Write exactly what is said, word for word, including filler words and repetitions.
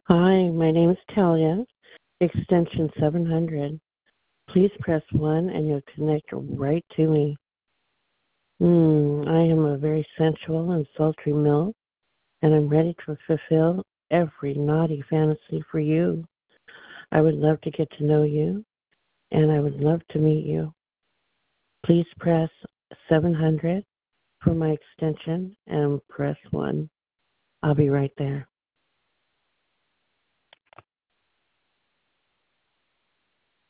Hi, my name is Talia, extension seven hundred. Please press one and you'll connect right to me. Mm, I am a very sensual and sultry MILF, and I'm ready to fulfill every naughty fantasy for you. I would love to get to know you, and I would love to meet you. Please press seven hundred for my extension and press one. I'll be right there.